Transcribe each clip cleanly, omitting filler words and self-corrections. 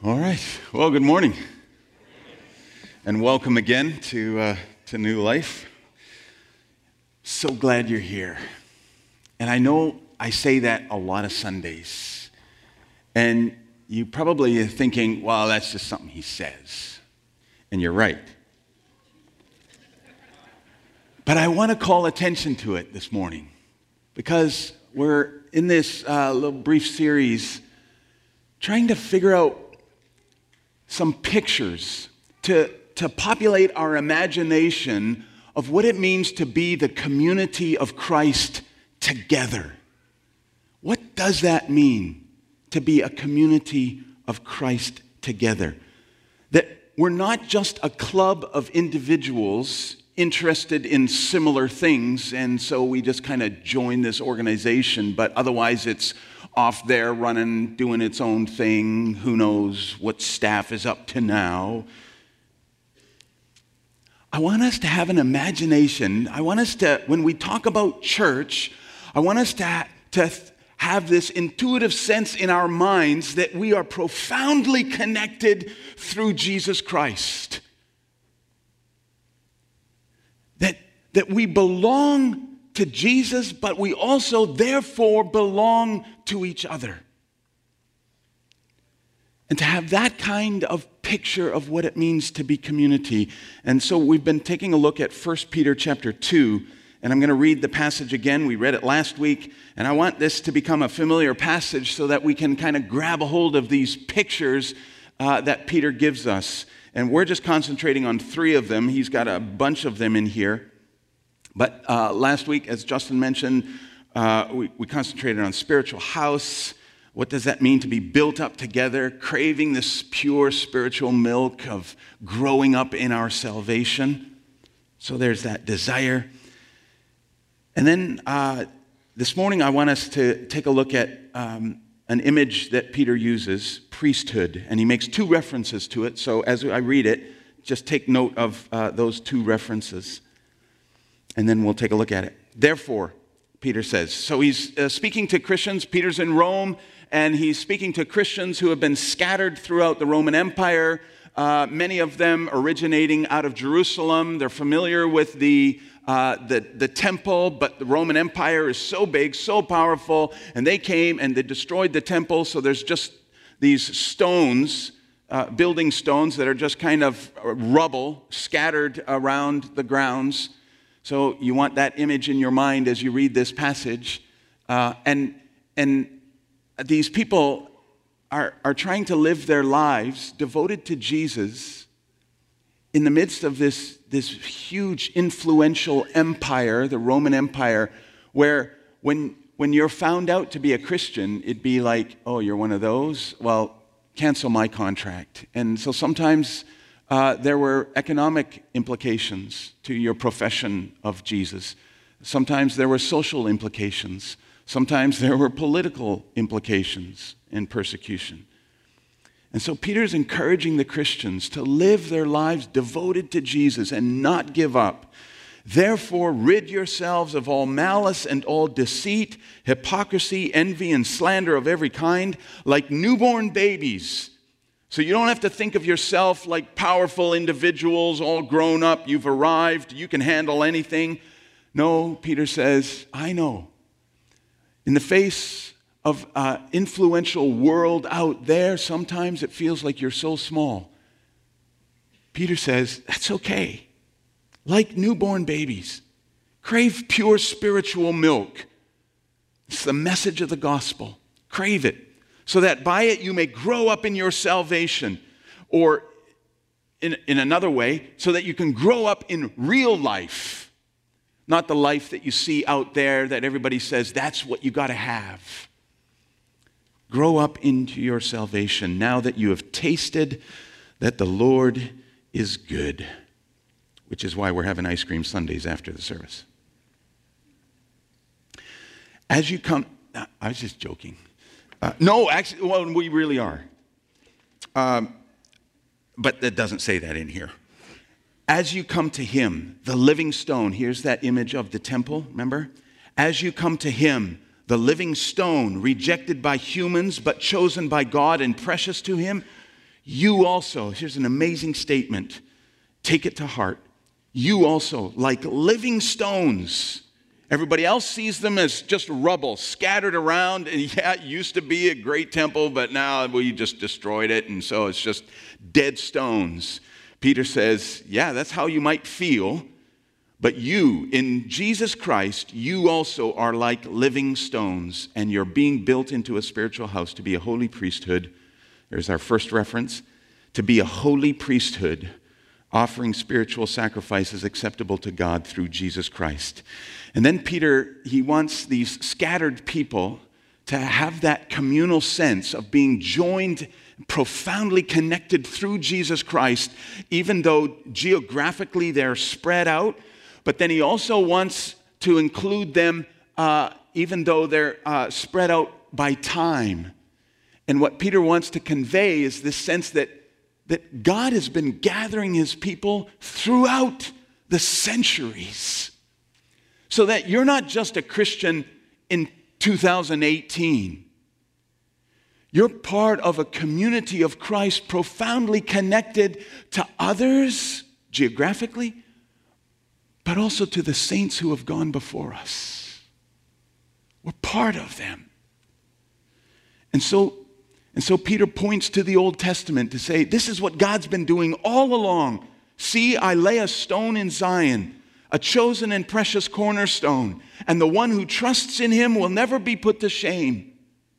All right. Well, good morning, and welcome again to New Life. So glad you're here. And I know I say that a lot of Sundays, and you probably are thinking, well, that's just something he says. And you're right. But I want to call attention to it this morning because we're in this little brief series trying to figure out some pictures to populate our imagination of what it means to be the community of Christ together. What does that mean, to be a community of Christ together? That we're not just a club of individuals interested in similar things, and so we just kind of join this organization, but otherwise it's off there running, doing its own thing. Who knows what staff is up to now. I want us to have an imagination. I want us to, when we talk about church, I want us to have this intuitive sense in our minds that we are profoundly connected through Jesus Christ. That we belong to Jesus, but we also therefore belong to each other. And to have that kind of picture of what it means to be community. And so we've been taking a look at 1 Peter chapter 2, and I'm going to read the passage again. We read it last week, and I want this to become a familiar passage so that we can kind of grab a hold of these pictures that Peter gives us. And we're just concentrating on 3 of them. He's got a bunch of them in here. But last week, as Justin mentioned, we concentrated on spiritual house. What does that mean to be built up together, craving this pure spiritual milk of growing up in our salvation? So there's that desire. And then this morning, I want us to take a look at an image that Peter uses, priesthood. And he makes 2 references to it. So as I read it, just take note of those 2 references. And then we'll take a look at it. Therefore, Peter says, so he's speaking to Christians. Peter's in Rome, and he's speaking to Christians who have been scattered throughout the Roman Empire, many of them originating out of Jerusalem. They're familiar with the temple, but the Roman Empire is so big, so powerful, and they came and they destroyed the temple, so there's just these stones, building stones that are just kind of rubble scattered around the grounds. So you want that image in your mind as you read this passage. And these people are trying to live their lives devoted to Jesus in the midst of this huge influential empire, the Roman Empire, where when you're found out to be a Christian, it'd be like, oh, you're one of those? Well, cancel my contract. And so sometimes there were economic implications to your profession of Jesus. Sometimes there were social implications. Sometimes there were political implications and persecution. And so Peter's encouraging the Christians to live their lives devoted to Jesus and not give up. Therefore, rid yourselves of all malice and all deceit, hypocrisy, envy, and slander of every kind, like newborn babies. So you don't have to think of yourself like powerful individuals, all grown up, you've arrived, you can handle anything. No, Peter says, I know. In the face of an influential world out there, sometimes it feels like you're so small. Peter says, that's okay. Like newborn babies, crave pure spiritual milk. It's the message of the gospel. Crave it, so that by it you may grow up in your salvation. Or in another way, so that you can grow up in real life. Not the life that you see out there that everybody says that's what you got to have. Grow up into your salvation now that you have tasted that the Lord is good. Which is why we're having ice cream Sundays after the service. As you come, I was just joking. No, actually, well, we really are. But that doesn't say that in here. As you come to him, the living stone, here's that image of the temple, remember? As you come to him, the living stone, rejected by humans but chosen by God and precious to him, You also, here's an amazing statement. Take it to heart. You also, like living stones. Everybody else sees them as just rubble scattered around. And yeah, it used to be a great temple, but now we just destroyed it. And so it's just dead stones. Peter says, yeah, that's how you might feel. But you, in Jesus Christ, you also are like living stones. And you're being built into a spiritual house to be a holy priesthood. There's our first reference. To be a holy priesthood, offering spiritual sacrifices acceptable to God through Jesus Christ. And then Peter, he wants these scattered people to have that communal sense of being joined, profoundly connected through Jesus Christ, even though geographically they're spread out. But then he also wants to include them even though they're spread out by time. And what Peter wants to convey is this sense that God has been gathering his people throughout the centuries. So that you're not just a Christian in 2018. You're part of a community of Christ profoundly connected to others geographically, but also to the saints who have gone before us. We're part of them. And so Peter points to the Old Testament to say, this is what God's been doing all along. See, I lay a stone in Zion, a chosen and precious cornerstone, and the one who trusts in him will never be put to shame.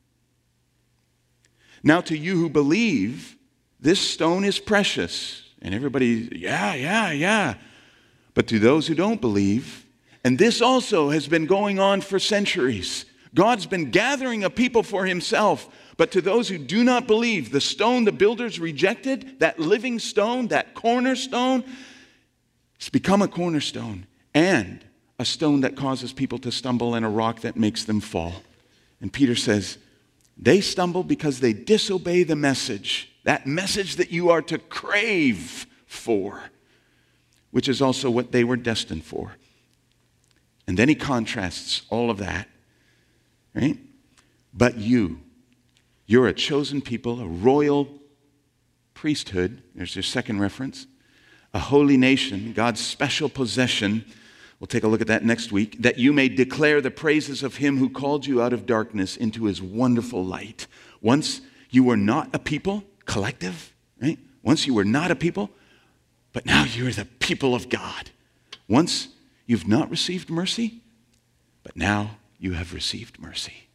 Now to you who believe, this stone is precious. And everybody, yeah. But to those who don't believe, and this also has been going on for centuries, God's been gathering a people for himself. But to those who do not believe, the stone the builders rejected, that living stone, that cornerstone, it's become a cornerstone and a stone that causes people to stumble and a rock that makes them fall. And Peter says, they stumble because they disobey the message, that message that you are to crave for, which is also what they were destined for. And then he contrasts all of that, right? But you're a chosen people, a royal priesthood. There's your second reference. A holy nation, God's special possession. We'll take a look at that next week. That you may declare the praises of him who called you out of darkness into his wonderful light. Once you were not a people, collective, right? Once you were not a people, but now you're the people of God. Once you've not received mercy, but now you have received mercy.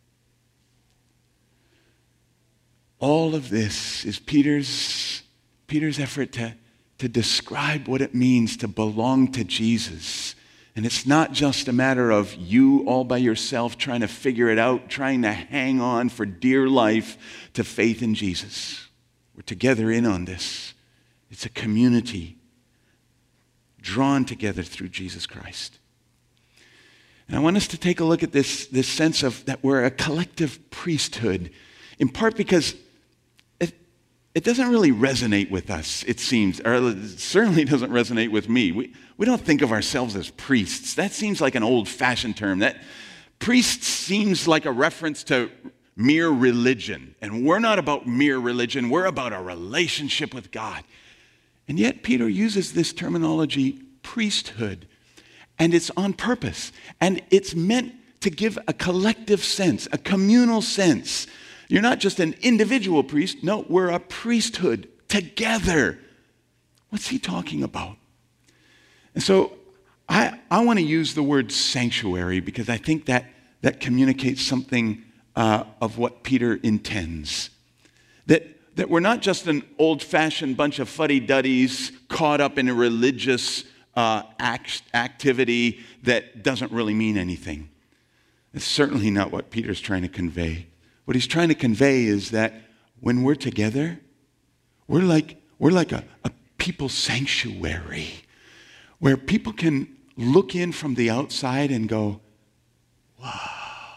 All of this is Peter's effort to describe what it means to belong to Jesus. And it's not just a matter of you all by yourself trying to figure it out, trying to hang on for dear life to faith in Jesus. We're together in on this. It's a community drawn together through Jesus Christ. And I want us to take a look at this sense of that we're a collective priesthood, in part because it doesn't really resonate with us, it seems, or it certainly doesn't resonate with me. We don't think of ourselves as priests. That seems like an old-fashioned term. That priest seems like a reference to mere religion. And we're not about mere religion. We're about a relationship with God. And yet Peter uses this terminology, priesthood, and it's on purpose. And it's meant to give a collective sense, a communal sense. You're not just an individual priest. No, we're a priesthood together. What's he talking about? And so I want to use the word sanctuary because I think that communicates something of what Peter intends. That we're not just an old-fashioned bunch of fuddy-duddies caught up in a religious activity that doesn't really mean anything. It's certainly not what Peter's trying to convey. What he's trying to convey is that when we're together, we're like a people sanctuary where people can look in from the outside and go, wow,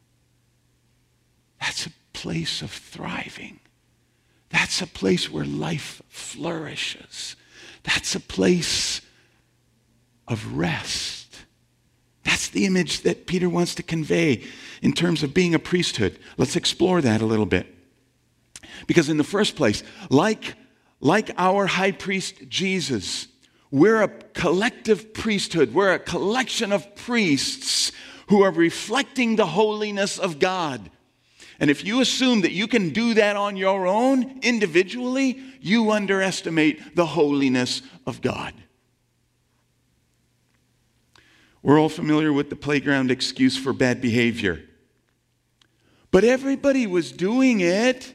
that's a place of thriving. That's a place where life flourishes. That's a place of rest. That's the image that Peter wants to convey in terms of being a priesthood. Let's explore that a little bit. Because in the first place, like our high priest Jesus, we're a collective priesthood. We're a collection of priests who are reflecting the holiness of God. And if you assume that you can do that on your own, individually, you underestimate the holiness of God. We're all familiar with the playground excuse for bad behavior. But everybody was doing it.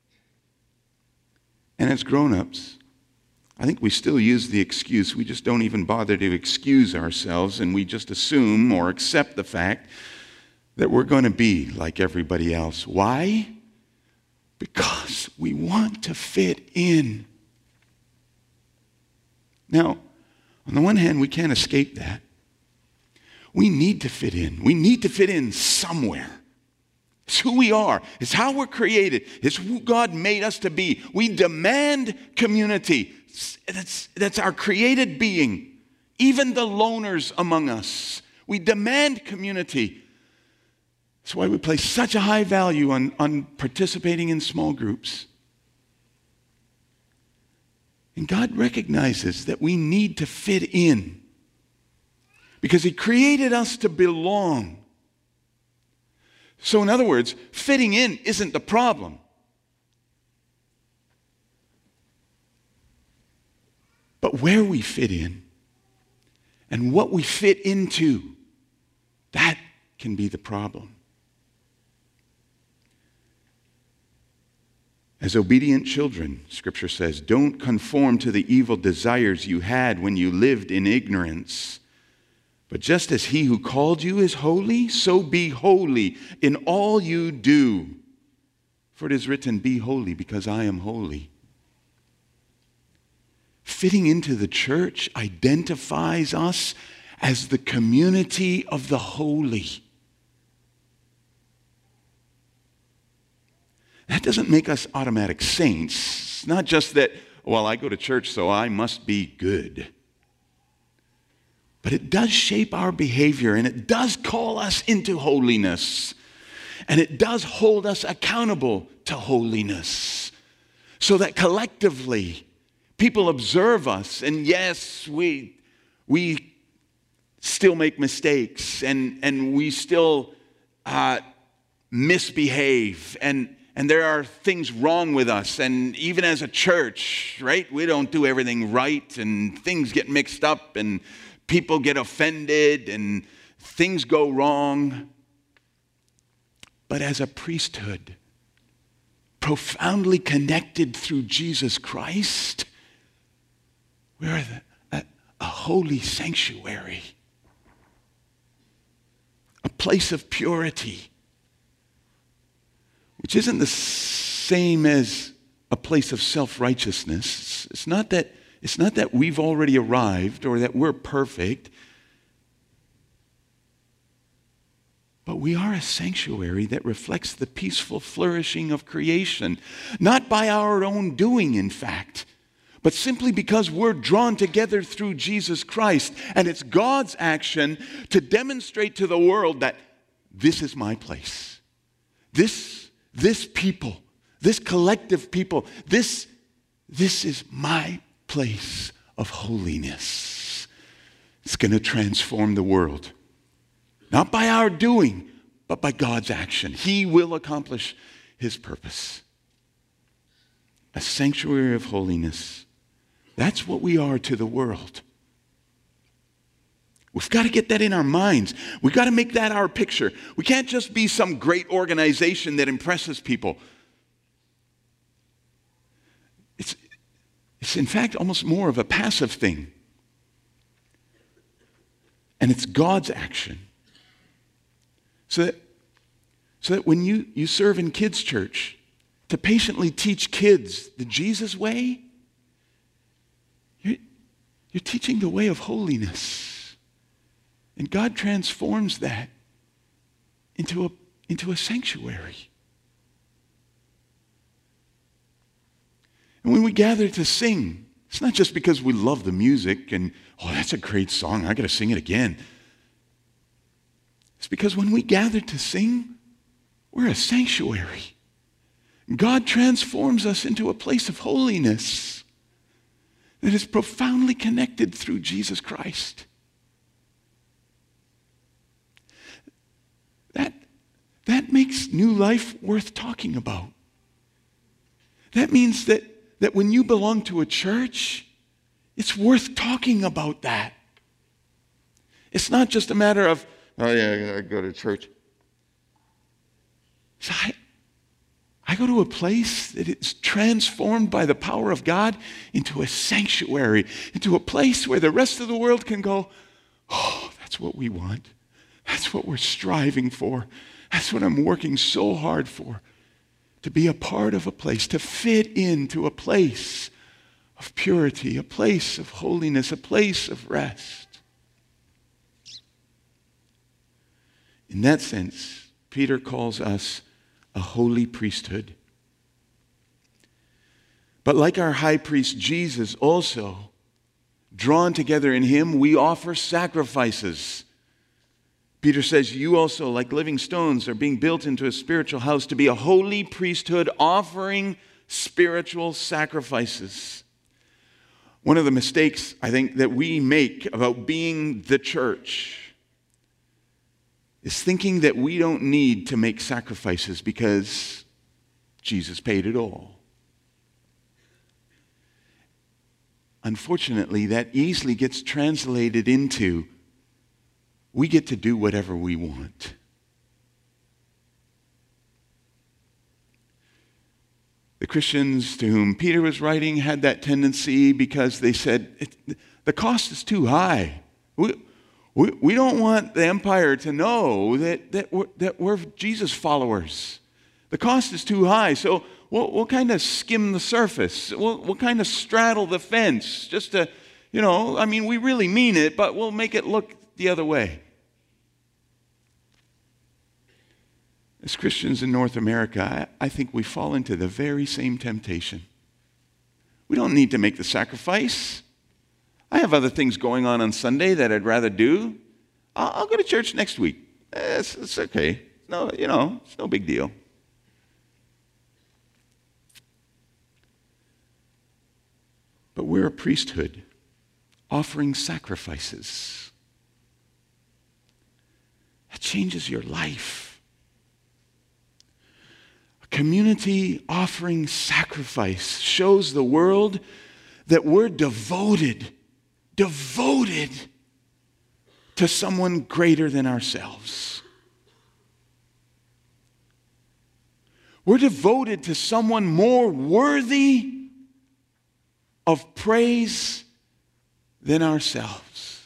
And as grown-ups, I think we still use the excuse. We just don't even bother to excuse ourselves, and we just assume or accept the fact that we're going to be like everybody else. Why? Because we want to fit in. Now, on the one hand, we can't escape that. We need to fit in. We need to fit in somewhere. It's who we are. It's how we're created. It's who God made us to be. We demand community. That's our created being. Even the loners among us. We demand community. That's why we place such a high value on participating in small groups. And God recognizes that we need to fit in. Because He created us to belong. So in other words, fitting in isn't the problem. But where we fit in and what we fit into, that can be the problem. As obedient children, Scripture says, don't conform to the evil desires you had when you lived in ignorance. But just as He who called you is holy, so be holy in all you do. For it is written, be holy because I am holy. Fitting into the church identifies us as the community of the holy. That doesn't make us automatic saints. It's not just that, well, I go to church, so I must be good. But it does shape our behavior, and it does call us into holiness. And it does hold us accountable to holiness. So that collectively, people observe us, and yes, we still make mistakes, and we still misbehave, and there are things wrong with us. And even as a church, right, we don't do everything right, and things get mixed up, and people get offended, and things go wrong. But as a priesthood, profoundly connected through Jesus Christ, we're a holy sanctuary, a place of purity, which isn't the same as a place of self-righteousness. It's not that we've already arrived or that we're perfect, but we are a sanctuary that reflects the peaceful flourishing of creation, not by our own doing, in fact, but simply because we're drawn together through Jesus Christ. And it's God's action to demonstrate to the world that this is my place. This people, this collective people, this is my place of holiness. It's going to transform the world. Not by our doing, but by God's action. He will accomplish His purpose. A sanctuary of holiness. That's what we are to the world. We've got to get that in our minds. We've got to make that our picture. We can't just be some great organization that impresses people. It's in fact almost more of a passive thing. And it's God's action. So that when you serve in kids' church, to patiently teach kids the Jesus way, you're teaching the way of holiness. And God transforms that into a sanctuary. And when we gather to sing, it's not just because we love the music and, oh, that's a great song, I got to sing it again. It's because when we gather to sing, we're a sanctuary. God transforms us into a place of holiness that is profoundly connected through Jesus Christ. That makes new life worth talking about. That means that when you belong to a church, it's worth talking about that. It's not just a matter of, oh yeah, I go to church. So I go to a place that is transformed by the power of God into a sanctuary, into a place where the rest of the world can go, oh, that's what we want. That's what we're striving for. That's what I'm working so hard for. To be a part of a place, to fit into a place of purity, a place of holiness, a place of rest. In that sense, Peter calls us a holy priesthood. But like our high priest Jesus also, drawn together in him, we offer sacrifices. Peter says, you also, like living stones, are being built into a spiritual house to be a holy priesthood, offering spiritual sacrifices. One of the mistakes, I think, that we make about being the church is thinking that we don't need to make sacrifices because Jesus paid it all. Unfortunately, that easily gets translated into we get to do whatever we want. The Christians to whom Peter was writing had that tendency because they said, the cost is too high. We don't want the empire to know that we're Jesus followers. The cost is too high, so we'll kind of skim the surface. We'll kind of straddle the fence just to, we really mean it, but we'll make it look the other way. As Christians in North America, I think we fall into the very same temptation. We don't need to make the sacrifice. I have other things going on Sunday that I'd rather do. I'll go to church next week. It's okay. No, it's no big deal. But we're a priesthood offering sacrifices. That changes your life. A community offering sacrifice shows the world that we're devoted to someone greater than ourselves. We're devoted to someone more worthy of praise than ourselves.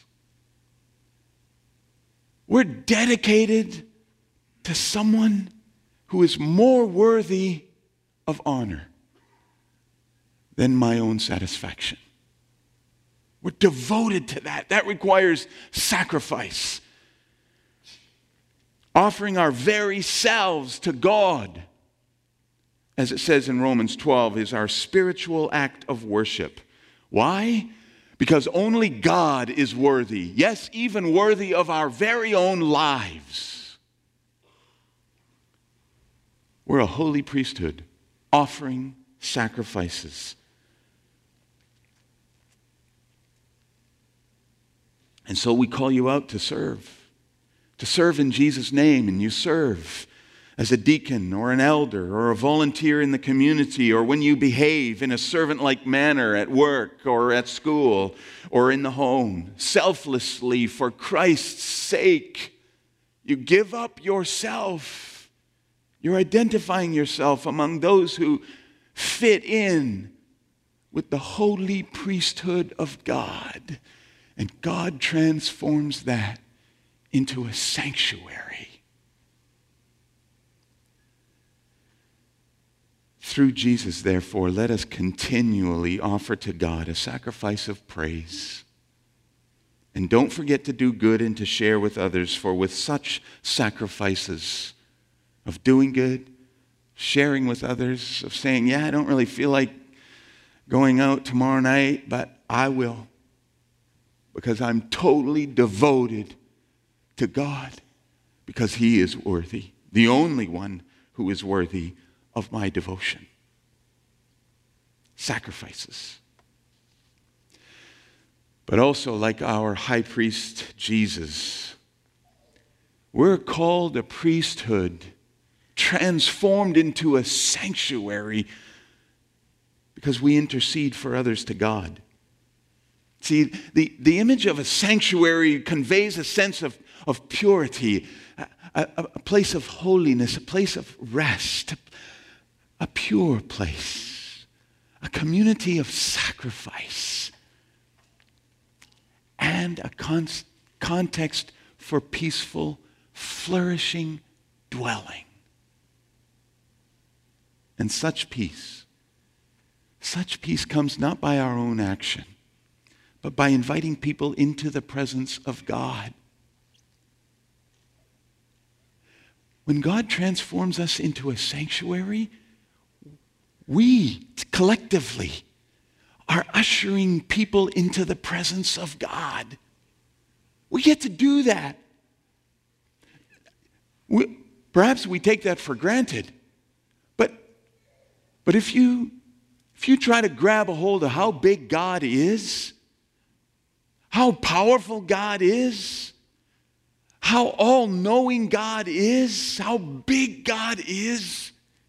We're dedicated to someone who is more worthy of honor than my own satisfaction. We're devoted to that. That requires sacrifice. Offering our very selves to God, as it says in Romans 12, is our spiritual act of worship. Why? Because only God is worthy. Yes, even worthy of our very own lives. We're a holy priesthood offering sacrifices. And so we call you out to serve in Jesus' name, and you serve as a deacon or an elder or a volunteer in the community, or when you behave in a servant-like manner at work or at school or in the home, selflessly for Christ's sake. You give up yourself. You're identifying yourself among those who fit in with the holy priesthood of God. And God transforms that into a sanctuary. Through Jesus, therefore, let us continually offer to God a sacrifice of praise. And don't forget to do good and to share with others, for with such sacrifices of doing good, sharing with others, of saying, I don't really feel like going out tomorrow night, but I will, because I'm totally devoted to God, because He is worthy, the only one who is worthy of my devotion. Sacrifices. But also, like our high priest Jesus, we're called a priesthood transformed into a sanctuary because we intercede for others to God. See, the image of a sanctuary conveys a sense of purity, a place of holiness, a place of rest, a pure place, a community of sacrifice, and a context for peaceful, flourishing dwelling. And such peace comes not by our own action, but by inviting people into the presence of God. When God transforms us into a sanctuary, we collectively are ushering people into the presence of God. We get to do that. Perhaps we take that for granted. But if you try to grab a hold of how big God is, how powerful God is, how all-knowing God is, how big God is,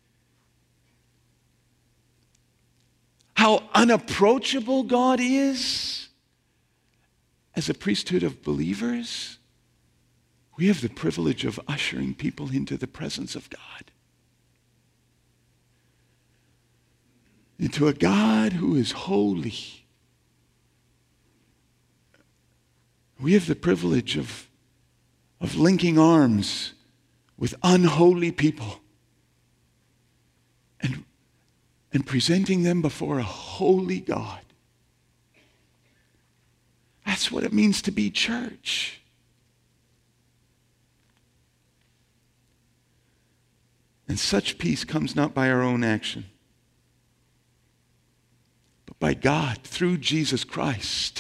how unapproachable God is, as a priesthood of believers, we have the privilege of ushering people into the presence of God. Into a God who is holy. We have the privilege of linking arms with unholy people and presenting them before a holy God. That's what it means to be church. And such peace comes not by our own action, but by God through Jesus Christ,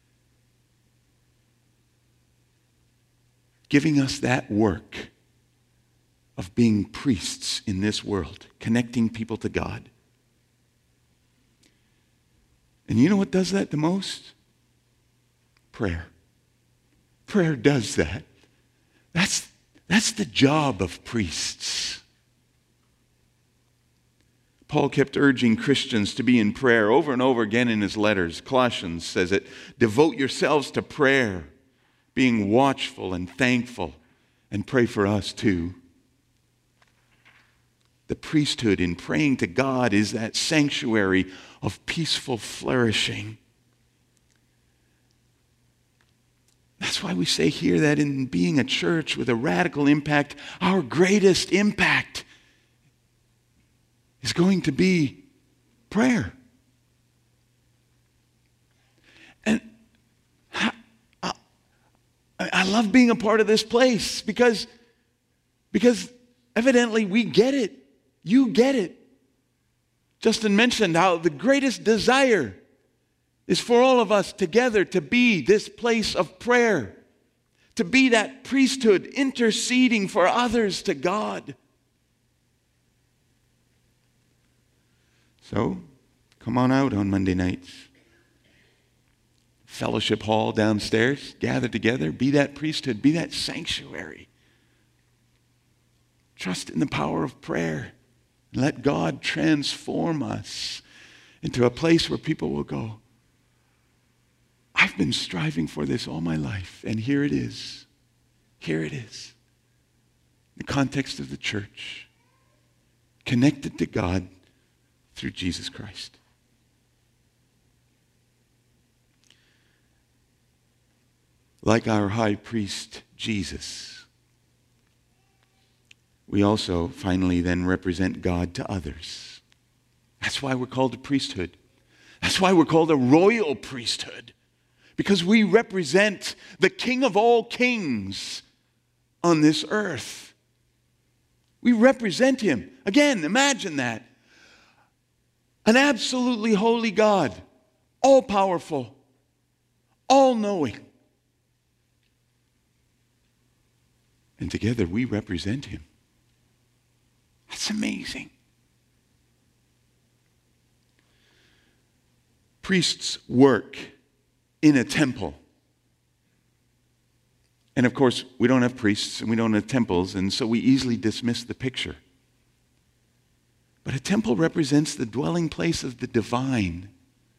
giving us that work of being priests in this world, connecting people to God. And you know what does that the most? Prayer. Prayer does that. That's the job of priests. Paul kept urging Christians to be in prayer over and over again in his letters. Colossians says it, devote yourselves to prayer, being watchful and thankful, and pray for us too. The priesthood in praying to God is that sanctuary of peaceful flourishing. That's why we say here that in being a church with a radical impact, our greatest impact is going to be prayer. And I love being a part of this place because evidently we get it. You get it. Justin mentioned how the greatest desire is for all of us together to be this place of prayer, to be that priesthood interceding for others to God. So, come on out on Monday nights. Fellowship hall downstairs, gather together, be that priesthood, be that sanctuary. Trust in the power of prayer. Let God transform us into a place where people will go, I've been striving for this all my life, and here it is. Here it is. The context of the church, connected to God through Jesus Christ. Like our high priest Jesus, we also finally then represent God to others. That's why we're called a priesthood. That's why we're called a royal priesthood. Because we represent the King of all kings on this earth. We represent him. Again, imagine that. An absolutely holy God, all-powerful, all-knowing. And together we represent him. That's amazing. priests work in a temple. And of course, we don't have priests and we don't have temples, and so we easily dismiss the picture. But a temple represents the dwelling place of the divine.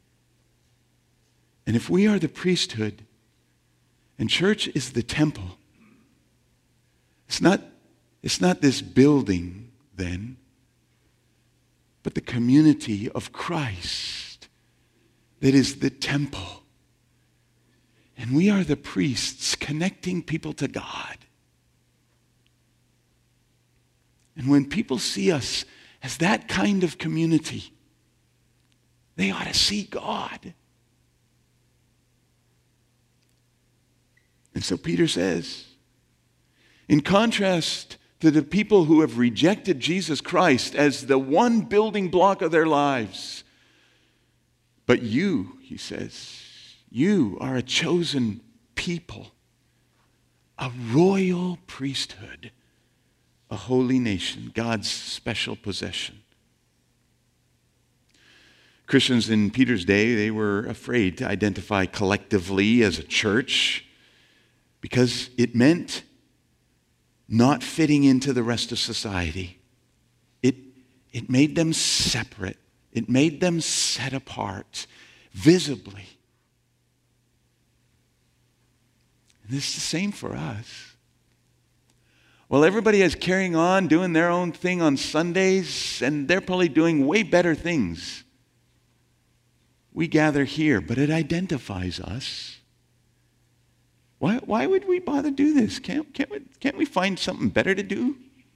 And if we are the priesthood and church is the temple, it's not this building then, but the community of Christ that is the temple. And we are the priests connecting people to God. And when people see us as that kind of community, they ought to see God. And so Peter says, in contrast to the people who have rejected Jesus Christ as the one building block of their lives, but you, he says, you are a chosen people, a royal priesthood, a holy nation, God's special possession. Christians in Peter's day, they were afraid to identify collectively as a church because it meant not fitting into the rest of society. It made them separate. It made them set apart visibly. And this is the same for us. Well, everybody is carrying on, doing their own thing on Sundays, and they're probably doing way better things. We gather here, but it identifies us. Why would we bother do this? Can't we find something better to do?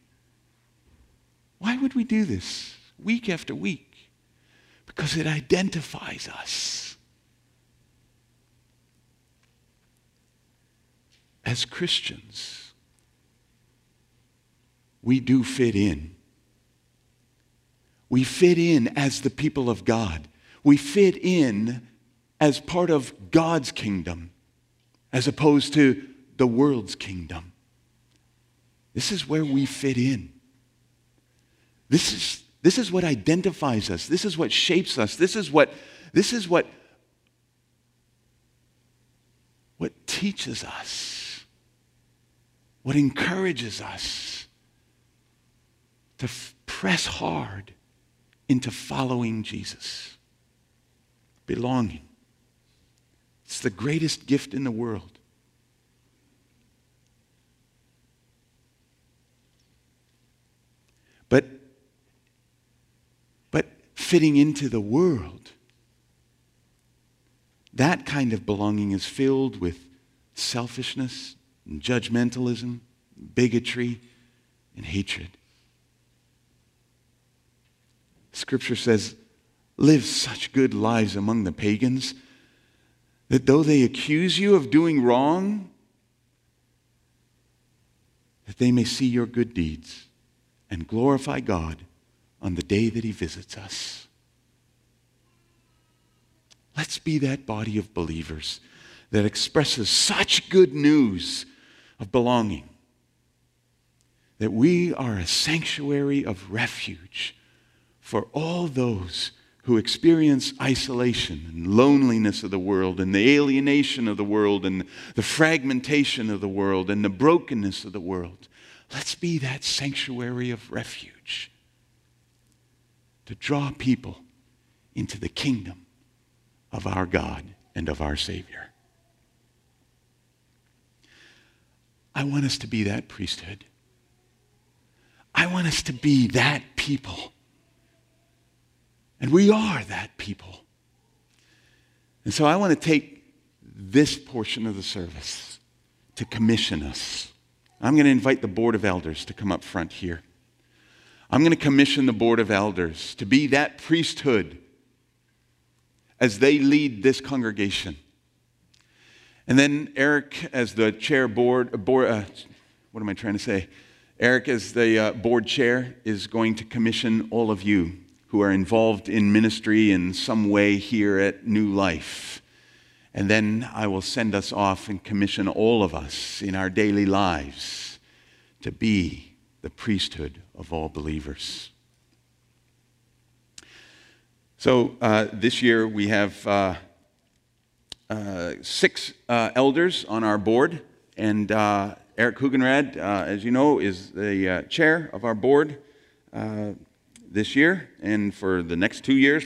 Why would we do this week after week? Because it identifies us. As Christians, we do fit in. We fit in as the people of God. We fit in as part of God's kingdom, as opposed to the world's kingdom. This is where we fit in. This is what identifies us. This is what shapes us. This is what teaches us, what encourages us to press hard into following Jesus. Belonging. It's the greatest gift in the world. But fitting into the world, that kind of belonging is filled with selfishness and judgmentalism, bigotry, and hatred. Scripture says, live such good lives among the pagans that though they accuse you of doing wrong, that they may see your good deeds and glorify God on the day that he visits us. Let's be that body of believers that expresses such good news of belonging, that we are a sanctuary of refuge for all those who experience isolation and loneliness of the world and the alienation of the world and the fragmentation of the world and the brokenness of the world. Let's be that sanctuary of refuge to draw people into the kingdom of our God and of our Savior. I want us to be that priesthood. I want us to be that people. And we are that people. And so I want to take this portion of the service to commission us. I'm going to invite the Board of Elders to come up front here. I'm going to commission the Board of Elders to be that priesthood as they lead this congregation. And then Eric, as the chair Eric, as the board chair, is going to commission all of you who are involved in ministry in some way here at New Life. And then I will send us off and commission all of us in our daily lives to be the priesthood of all believers. So this year we have 6 elders on our board, and Eric Hugenrad, as you know, is the chair of our board this year and for the next 2 years.